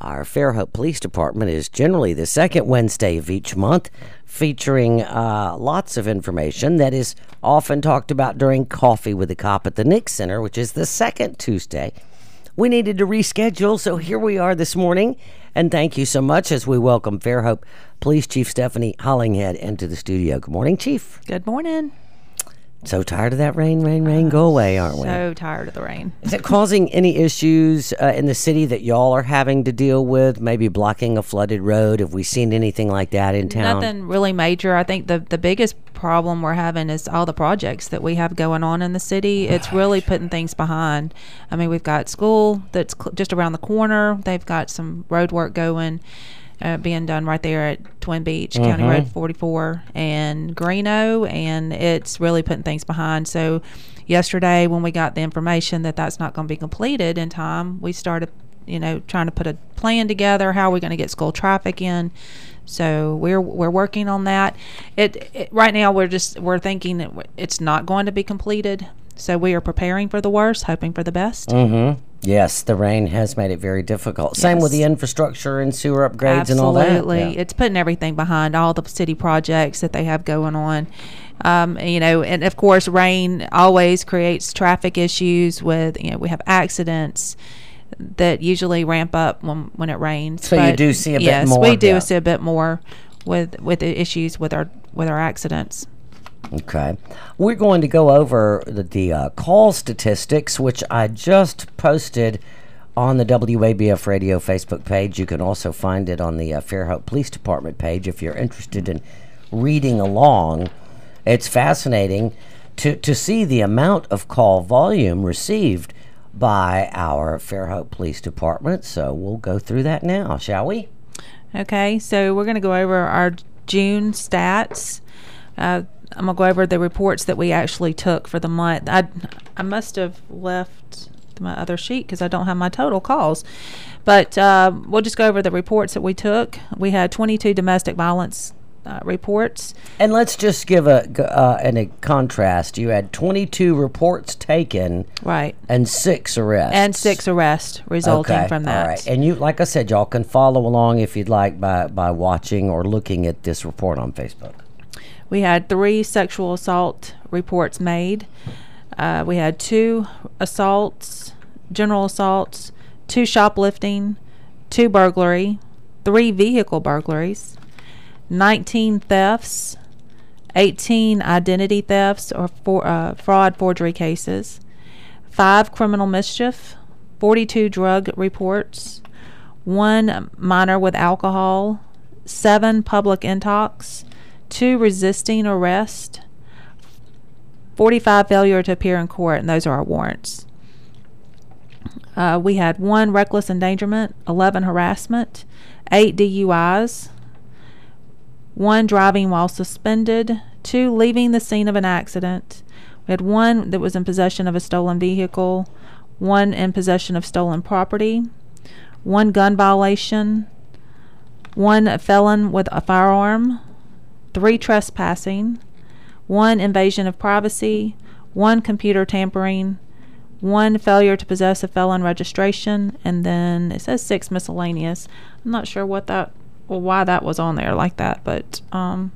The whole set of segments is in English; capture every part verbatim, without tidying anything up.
Our Fairhope Police Department is generally the second Wednesday of each month, featuring uh, lots of information that is often talked about during Coffee with the Cop at the Nick Center, which is the second Tuesday. We needed to reschedule, so here we are this morning. And thank you so much as we welcome Fairhope Police Chief Stephanie Hollinghead into the studio. Good morning, Chief. Good morning. So tired of that rain, rain, rain, go away, aren't we? So tired of the rain. Is it causing any issues uh, in the city that y'all are having to deal with? Maybe blocking a flooded road? Have we seen anything like that in town? Nothing really major. I think the, the biggest problem we're having is all the projects that we have going on in the city. It's really putting things behind. I mean, we've got school that's cl- just around the corner. They've got some road work going. Uh, being done right there at Twin Beach, mm-hmm. County Road forty-four and Greeno, and it's really putting things behind. So yesterday when we got the information that that's not going to be completed in time, we started, you know, trying to put a plan together. How are we going to get school traffic in? So we're we're working on that. It, it right now we're just we're thinking that it's not going to be completed. So we are preparing for the worst, hoping for the best. Mm-hmm. Yes, the rain has made it very difficult. Yes. Same with the infrastructure and sewer upgrades Absolutely. and all that. Absolutely. Yeah. It's putting everything behind, all the city projects that they have going on. Um, you know, and of course, rain always creates traffic issues with, you know, we have accidents that usually ramp up when, when it rains. So but you do see a yes, bit more. Yes, we do yeah. see a bit more with with the issues with our with our accidents. Okay. We're going to go over the, the uh, call statistics, which I just posted on the W A B F Radio Facebook page. You can also find it on the uh, Fairhope Police Department page if you're interested in reading along. It's fascinating to, to see the amount of call volume received by our Fairhope Police Department. So we'll go through that now, shall we? Okay. So we're going to go over our June stats. Uh, I'm going to go over the reports that we actually took for the month. I, I must have left my other sheet because I don't have my total calls. But uh, we'll just go over the reports that we took. We had twenty-two domestic violence uh, reports. And let's just give a, uh, an, a contrast. You had twenty-two reports taken. Right. And six arrests. And six arrests resulting okay. from that. All right. And you, like I said, y'all can follow along if you'd like by, by watching or looking at this report on Facebook. We had three sexual assault reports made. Uh, we had two assaults, general assaults, two shoplifting, two burglary, three vehicle burglaries, nineteen thefts, eighteen identity thefts or for, uh, fraud forgery cases, five criminal mischief, forty-two drug reports, one minor with alcohol, seven public intox, two resisting arrest, forty-five failure to appear in court, and those are our warrants. Uh, we had one reckless endangerment, eleven harassment, eight D U Is, one driving while suspended, two leaving the scene of an accident. We had one that was in possession of a stolen vehicle, one in possession of stolen property, one gun violation, one felon with a firearm, three trespassing, one invasion of privacy, one computer tampering, one failure to possess a felon registration, and then it says six miscellaneous. I'm not sure what that, well, why that was on there like that, but um,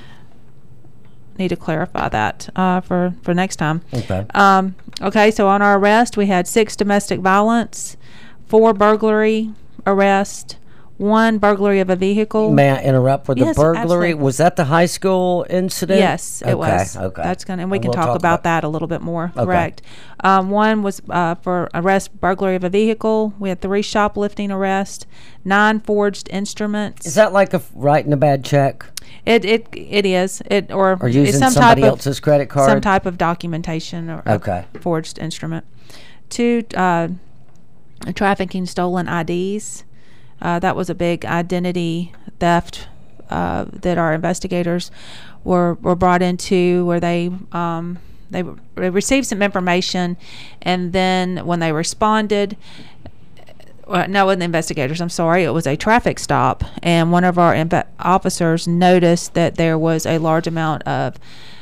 need to clarify that uh, for, for next time. Okay. Um, okay, so on our arrest, we had six domestic violence, four burglary arrest, one burglary of a vehicle. May I interrupt with Yes, the burglary? absolutely. Was that the high school incident? Yes, it okay, was. Okay. That's gonna, and we And can we'll talk, talk about, about- that a little bit more. Okay. Correct. Um, one was uh, for arrest burglary of a vehicle. We had three shoplifting arrests, nine forged instruments. Is that like a f- writing a bad check? It it it is it or, Or using it's some somebody type of, else's credit card? some type of documentation or Okay. a forged instrument. Two uh, trafficking stolen I Ds. Uh, that was a big identity theft uh, that our investigators were were brought into, where they um, they, they received some information, and then when they responded, well, no, it wasn't the investigators. I'm sorry, it was a traffic stop, and one of our imp- officers noticed that there was a large amount of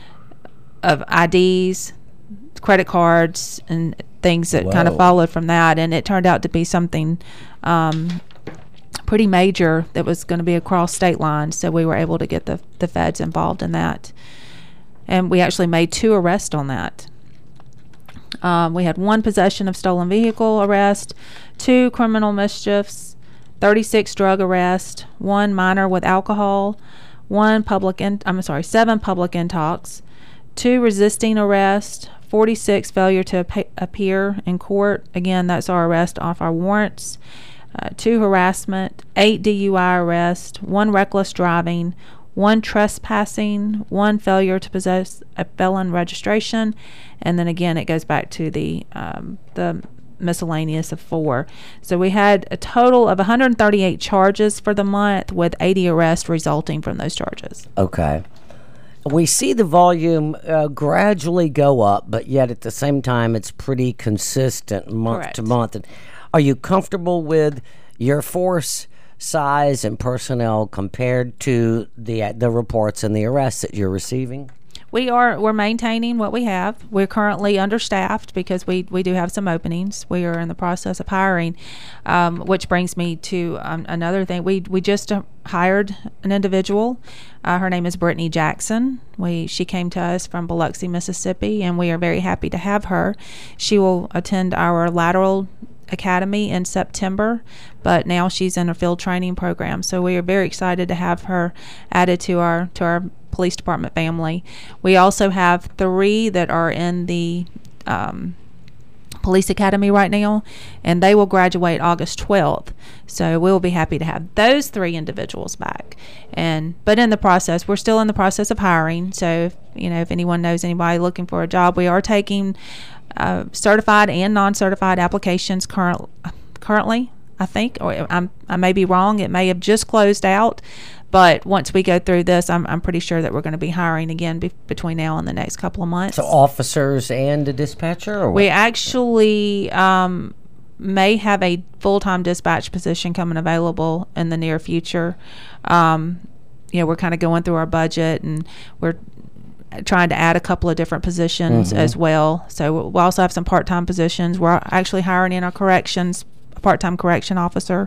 of I Ds, credit cards, and things that kind of Whoa. followed from that, and it turned out to be something. Um, pretty major that was going to be across state lines, so we were able to get the, the feds involved in that. And we actually made two arrests on that. Um, we had one possession of stolen vehicle arrest, two criminal mischiefs, thirty-six drug arrests, one minor with alcohol, one public in, I'm sorry, seven public intox, two resisting arrest, forty-six failure to ap- appear in court. Again, that's our arrest off our warrants. Uh, two harassment, eight D U I arrest, one reckless driving, one trespassing, one failure to possess a felon registration, and then again it goes back to the um, the miscellaneous of four. So we had a total of one hundred thirty-eight charges for the month, with eighty arrests resulting from those charges. Okay. We see the volume uh, gradually go up, but yet at the same time it's pretty consistent month Correct. to month. And are you comfortable with your force size and personnel compared to the the reports and the arrests that you're receiving? We are we're maintaining what we have. We're currently understaffed because we, we do have some openings. We are in the process of hiring, um, which brings me to um, another thing. We we just uh, hired an individual. Uh, her name is Brittany Jackson. We she came to us from Biloxi, Mississippi, and we are very happy to have her. She will attend our lateral academy in September, but now she's in a field training program, so we are very excited to have her added to our to our police department family. We also have three that are in the um, police academy right now, and they will graduate August twelfth, so we'll be happy to have those three individuals back. And but in the process, we're still in the process of hiring, so if, you know if anyone knows anybody looking for a job, we are taking Uh, certified and non-certified applications current, currently, I think, or I'm, I may be wrong. It may have just closed out, but once we go through this, I'm, I'm pretty sure that we're going to be hiring again be, between now and the next couple of months. So officers and a dispatcher? Or what? We actually um, may have a full-time dispatch position coming available in the near future. Um, you know, we're kind of going through our budget, and we're trying to add a couple of different positions mm-hmm. as well. So we also have some part-time positions. We're actually hiring in our corrections, a part-time correction officer.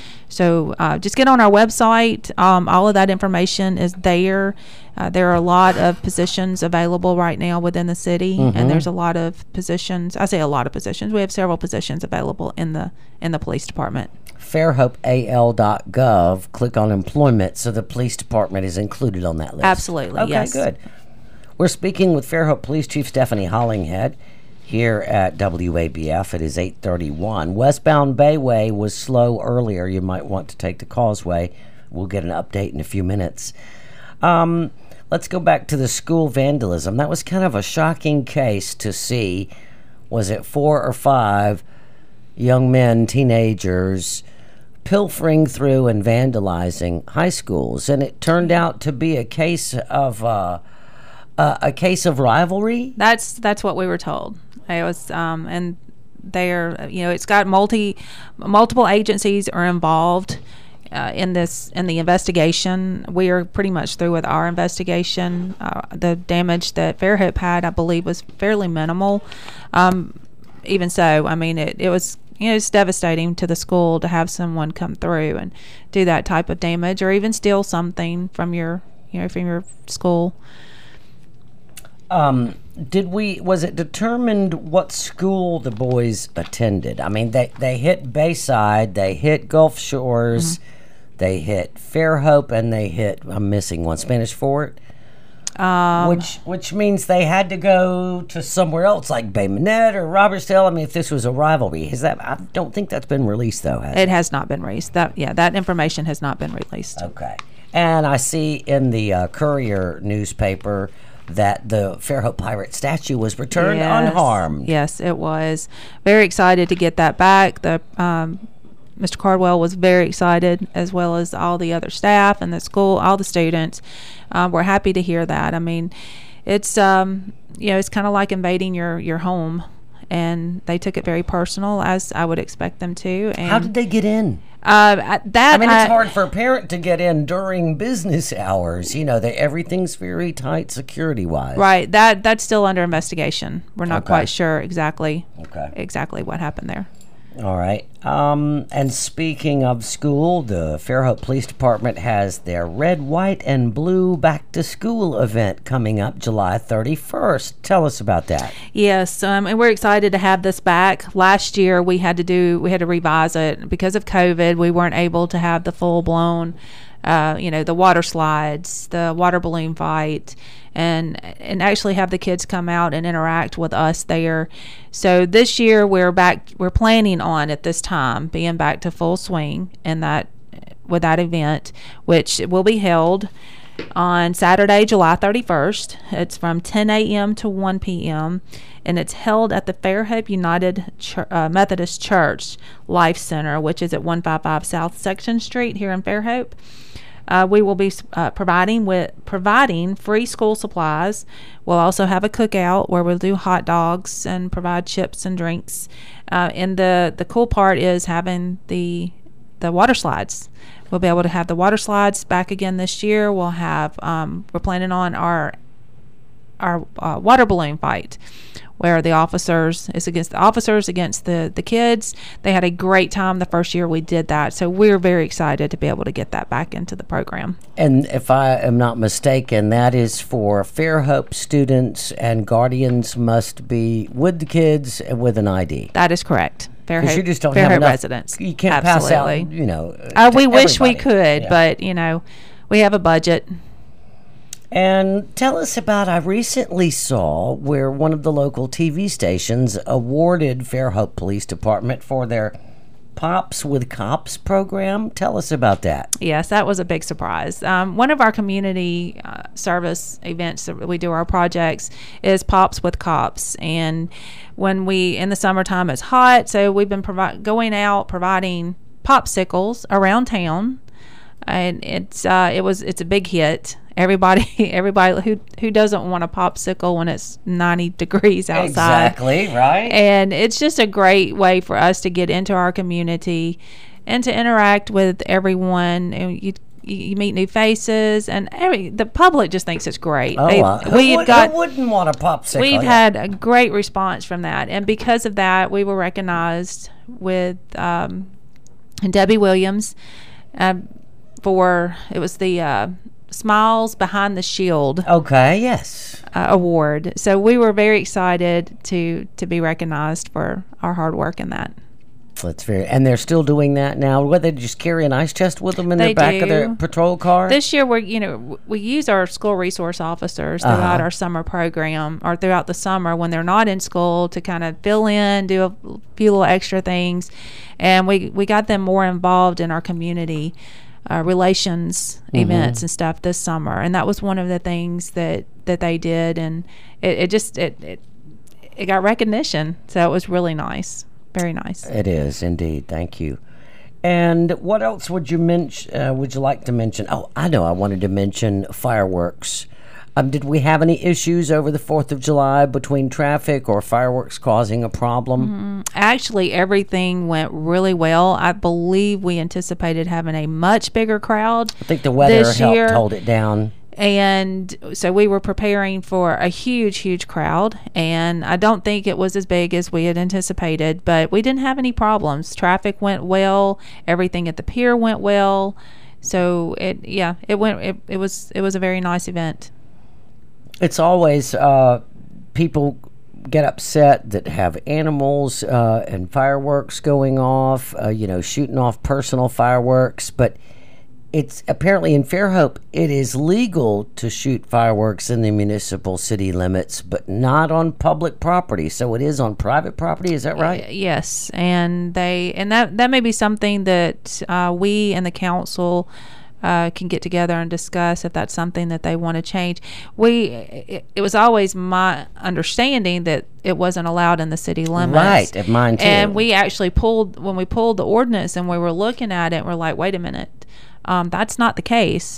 So uh, just get on our website. Um, all of that information is there. Uh, there are a lot of positions available right now within the city, mm-hmm. and there's a lot of positions. I say a lot of positions. We have several positions available in the in the police department. fairhope a l dot gov. Click on employment, so the police department is included on that list. Absolutely. Okay, yes. Good. We're speaking with Fairhope Police Chief Stephanie Hollinghead here at W A B F. It is eight thirty-one. Westbound Bayway was slow earlier. You might want to take the Causeway. We'll get an update in a few minutes. Um, let's go back to the school vandalism. That was kind of a shocking case to see. Was it four or five young men, teenagers, pilfering through and vandalizing high schools? And it turned out to be a case of... Uh, Uh, a case of rivalry? That's that's what we were told. It was, um, and they're, you know, it's got multi, multiple agencies are involved uh, in this in the investigation. We are pretty much through with our investigation. Uh, the damage that Fairhope had, I believe, was fairly minimal. Um, even so, I mean, it, it was. You know, it's devastating to the school to have someone come through and do that type of damage, or even steal something from your, you know, from your school. Um, did we, was it determined what school the boys attended? I mean, they, they hit Bayside, they hit Gulf Shores, mm-hmm. they hit Fairhope, and they hit, I'm missing one, Spanish Fort? Um, which which means they had to go to somewhere else, like Bay Minette or Robertsdale. I mean, if this was a rivalry, is that? I don't think that's been released, though, has it? It has not been released. That yeah, that information has not been released. Okay. And I see in the uh, Courier newspaper that the Fairhope Pirate statue was returned yes. unharmed. Yes, it was. Very excited to get that back. The um, Mister Cardwell was very excited, as well as all the other staff and the school, all the students. Um, we're happy to hear that. I mean, it's um, you know, it's kind of like invading your, your home, and they took it very personal, as I would expect them to. And how did they get in? Uh, that I mean, it's I, hard for a parent to get in during business hours. You know, they, everything's very tight security-wise. Right. That that's still under investigation. We're not Okay. quite sure exactly okay. exactly what happened there. All right. Um, and speaking of school, the Fairhope Police Department has their red, white, and blue back to school event coming up July thirty-first. Tell us about that. Yes, um, and we're excited to have this back. Last year we had to do we had to revise it because of COVID. We weren't able to have the full blown, uh, you know, the water slides, the water balloon fight, and and actually have the kids come out and interact with us there. So this year we're back. We're planning on at this time being back to full swing in that with that event, which will be held on Saturday, July thirty-first. It's from ten a.m. to one p.m. and it's held at the Fairhope United Ch- uh, Methodist Church Life Center, which is at one fifty-five South Section Street here in Fairhope. Uh, we will be uh, providing with providing free school supplies. We'll also have a cookout where we'll do hot dogs and provide chips and drinks. Uh, and the, the cool part is having the the water slides. We'll be able to have the water slides back again this year. We'll have um, we're planning on our our uh, water balloon fight, where the officers is against the officers against the the kids. They had a great time the first year we did that, so we're very excited to be able to get that back into the program. And if I am not mistaken, that is for Fairhope students, and guardians must be with the kids and with an I D. That is correct. Fairhope, you just don't Fairhope have enough residents. You can't Absolutely. pass out, you know. Uh, to we wish we everybody. could, Yeah. but you know, we have a budget. And tell us about, I recently saw where one of the local T V stations awarded Fairhope Police Department for their Pops with Cops program. Tell us about that. Yes, that was a big surprise. Um, one of our community uh, service events that we do our projects is Pops with Cops. And when we, in the summertime, it's hot, so we've been provi- going out providing popsicles around town. And it's uh, it was it's a big hit. Everybody, everybody who who doesn't want a popsicle when it's ninety degrees outside? Exactly, right. And it's just a great way for us to get into our community and to interact with everyone. And you you meet new faces, and every the public just thinks it's great. Oh, They- uh, who, we've would, got who wouldn't want a popsicle? we've Yeah. had a great response from that, and because of that, we were recognized with um, Debbie Williams. Uh, for it was the uh, Smiles Behind the Shield Okay, yes. uh, award. So we were very excited to to be recognized for our hard work in that. That's very, and they're still doing that now. What, they just carry an ice chest with them in They the back of their do. patrol car? This year, we're you know we use our school resource officers throughout Uh-huh. our summer program or throughout the summer when they're not in school to kind of fill in, do a few little extra things, and we we got them more involved in our community uh, relations Mm-hmm. events and stuff this summer, and that was one of the things that that they did, and it, it just it, it it got recognition, so it was really nice, very nice. It is indeed. Thank you. And what else would you mention? Uh, would you like to mention? Oh, I know. I wanted to mention fireworks. Um, did we have any issues over the Fourth of July between traffic or fireworks causing a problem? Actually, everything went really well. I believe we anticipated having a much bigger crowd I think the weather this helped year. hold it down. And so we were preparing for a huge, huge crowd. And I don't think it was as big as we had anticipated, but we didn't have any problems. Traffic went well. Everything at the pier went well. So it, yeah, it went, it, it was, it was a very nice event. It's always uh, people get upset that have animals uh, and fireworks going off, uh, you know, shooting off personal fireworks. But it's apparently in Fairhope, it is legal to shoot fireworks in the municipal city limits, but not on public property. So it is on private property. Is that right? Yes, and they and that that may be something that uh, we and the council uh, can get together and discuss if that's something that they want to change. We it, it was always my understanding that it wasn't allowed in the city limits. Right, at mine too. And we actually pulled when we pulled the ordinance and we were looking at it, we're like, wait a minute, um, that's not the case.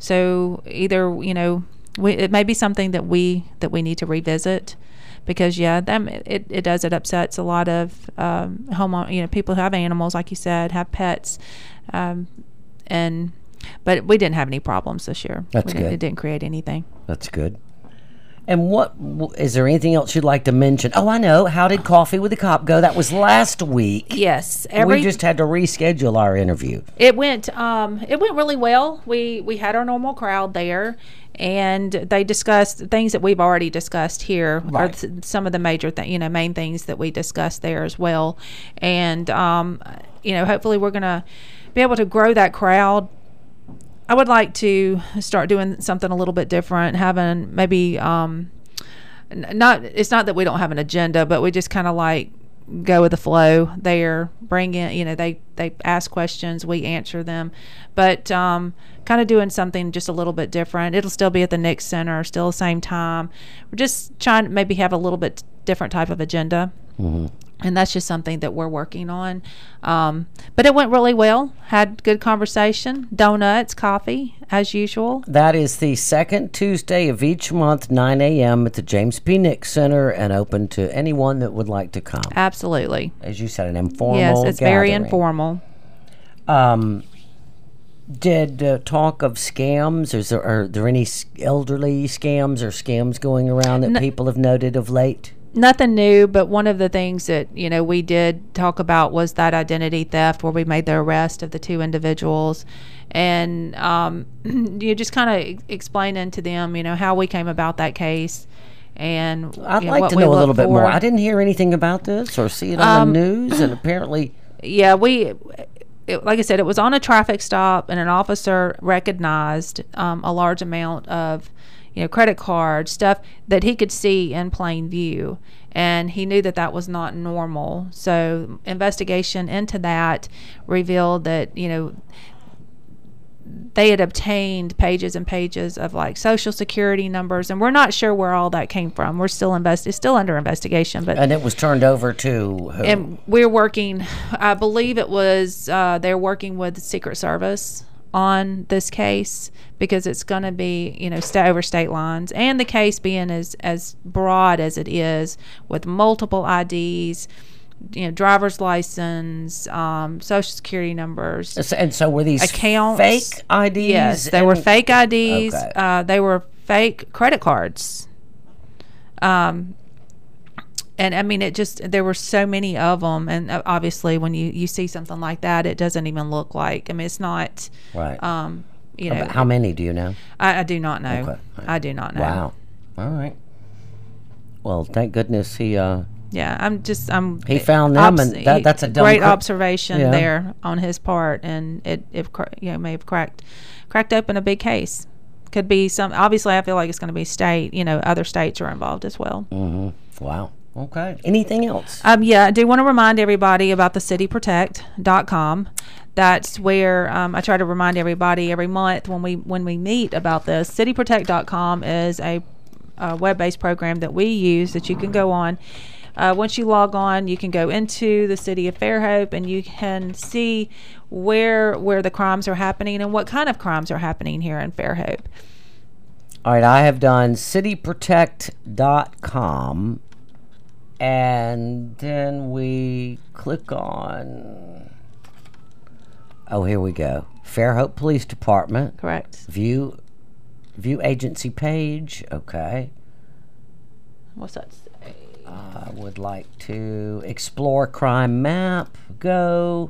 So either you know, we, it may be something that we that we need to revisit. Because yeah, them it, it does it upsets a lot of um, home you know people who have animals, like you said, have pets, um, and but we didn't have any problems this year. That's we didn't, good. It didn't create anything. That's good. And what is there anything else you'd like to mention? Oh, I know. How did Coffee with the Cop go? That was last week. Yes, every, we just had to reschedule our interview. It went. Um, it went really well. We we had our normal crowd there, and they discussed things that we've already discussed here. Right. Or th- some of the major, th- you know, main things that we discussed there as well. And um, you know, hopefully, we're gonna be able to grow that crowd. I would like to start doing something a little bit different, having maybe um, not. It's not that we don't have an agenda, but we just kind of like go with the flow there. Bring in, you know, they they ask questions, we answer them, but um, kind of doing something just a little bit different. It'll still be at the Nick Center, still the same time. We're just trying to maybe have a little bit different type of agenda. Mm-hmm. And that's just something that we're working on. Um, but it went really well. Had good conversation. Donuts, coffee, as usual. That is the second Tuesday of each month, nine a.m. at the James P. Nick Center, and open to anyone that would like to come. Absolutely. As you said, an informal Yes, it's gathering. very informal. Um, did uh, talk of scams? Is there, are there any elderly scams or scams going around that No. people have noted of late? Nothing new, but one of the things that, you know, we did talk about was that identity theft where we made the arrest of the two individuals. And um, you just kind of explaining to them, you know, how we came about that case. And I'd you know, like what to we know a look little bit more. for. I didn't hear anything about this or see it on Um, the news, and apparently... Yeah, we, it, like I said, it was on a traffic stop, and an officer recognized um, a large amount of, you know, credit card stuff that he could see in plain view, and he knew that that was not normal. So investigation into that revealed that, you know, they had obtained pages and pages of like social security numbers, and we're not sure where all that came from. We're still invest it's still under investigation, but And it was turned over to who? and we're working, I believe it was, uh, they're working with the Secret Service on this case because it's going to be, you know, stay over state lines. And the case being as, as broad as it is with multiple I Ds, you know, driver's license, um, social security numbers. And so were these accounts, fake I Ds? Yes, they and- were fake I Ds. Okay. Uh, they were fake credit cards. Um, and I mean, it just, there were so many of them. And uh, obviously when you, you see something like that, it doesn't even look like, I mean, it's not, Right. um, you know, About how many do you know? I, I do not know. Okay. I do not know. Wow. All right. Well, thank goodness he uh Yeah, I'm just I'm. He found them, and that- that's a dumb great cr- observation Yeah. there on his part, and it it cr- you know may have cracked cracked open a big case. Could be some. Obviously, I feel like it's going to be state. You know, other states are involved as well. Mm-hmm. Wow. Okay. Anything else? Um, yeah, I do want to remind everybody about the city protect dot com. That's where um, I try to remind everybody every month when we when we meet about this. city protect dot com is a, a web-based program that we use that you can go on. Uh, once you log on, you can go into the city of Fairhope and you can see where where the crimes are happening and what kind of crimes are happening here in Fairhope. All right, I have done city protect dot com, and then we click on, oh, here we go. Fairhope Police Department. Correct. View, view agency page. Okay. What's that say? I would like to explore crime map. Go.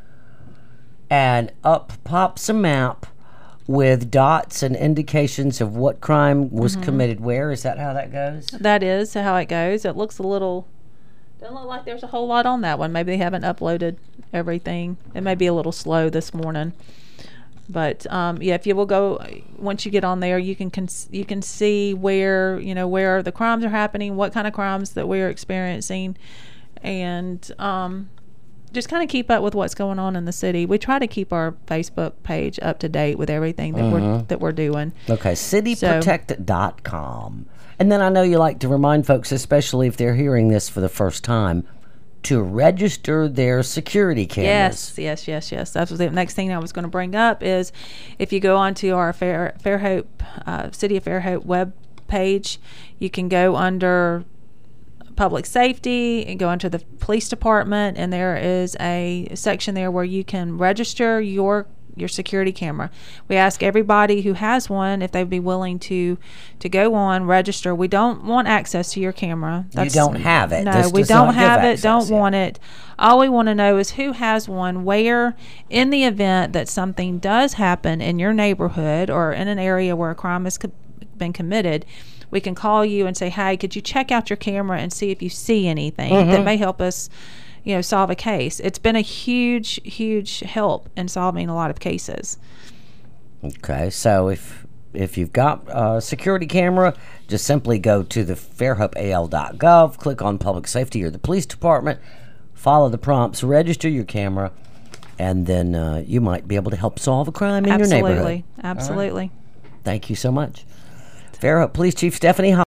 And up pops a map with dots and indications of what crime was Mm-hmm. committed where. Is that how that goes? That is how it goes. It looks a little, doesn't look like there's a whole lot on that one. Maybe they haven't uploaded everything. It may be a little slow this morning. But um, yeah, if you will go, once you get on there, you can cons- you can see where, you know, where the crimes are happening, what kind of crimes that we're experiencing, and um, just kind of keep up with what's going on in the city. We try to keep our Facebook page up to date with everything that we're that we're doing. Okay, city protect dot com. And then I know you like to remind folks, especially if they're hearing this for the first time, to register their security cameras. Yes, yes, yes, yes. That was the next thing I was going to bring up is if you go onto our Fair, Fairhope, uh, City of Fairhope web page, you can go under public safety and go into the police department, and there is a section there where you can register your your security camera. We ask everybody who has one if they'd be willing to to go on, register. We don't want access to your camera. That's, you don't have it. No, this we does don't not have give it, access, don't yeah. want it. All we want to know is who has one, where, in the event that something does happen in your neighborhood or in an area where a crime has co- been committed, we can call you and say, hey, could you check out your camera and see if you see anything mm-hmm. that may help us, you know, solve a case. It's been a huge, huge help in solving a lot of cases. Okay, so if if you've got a security camera, just simply go to the fairhope a l dot gov, click on Public Safety or the Police Department, follow the prompts, register your camera, and then uh, you might be able to help solve a crime in Absolutely. your neighborhood. Absolutely. Absolutely. Thank you so much. Fairhope Police Chief Stephanie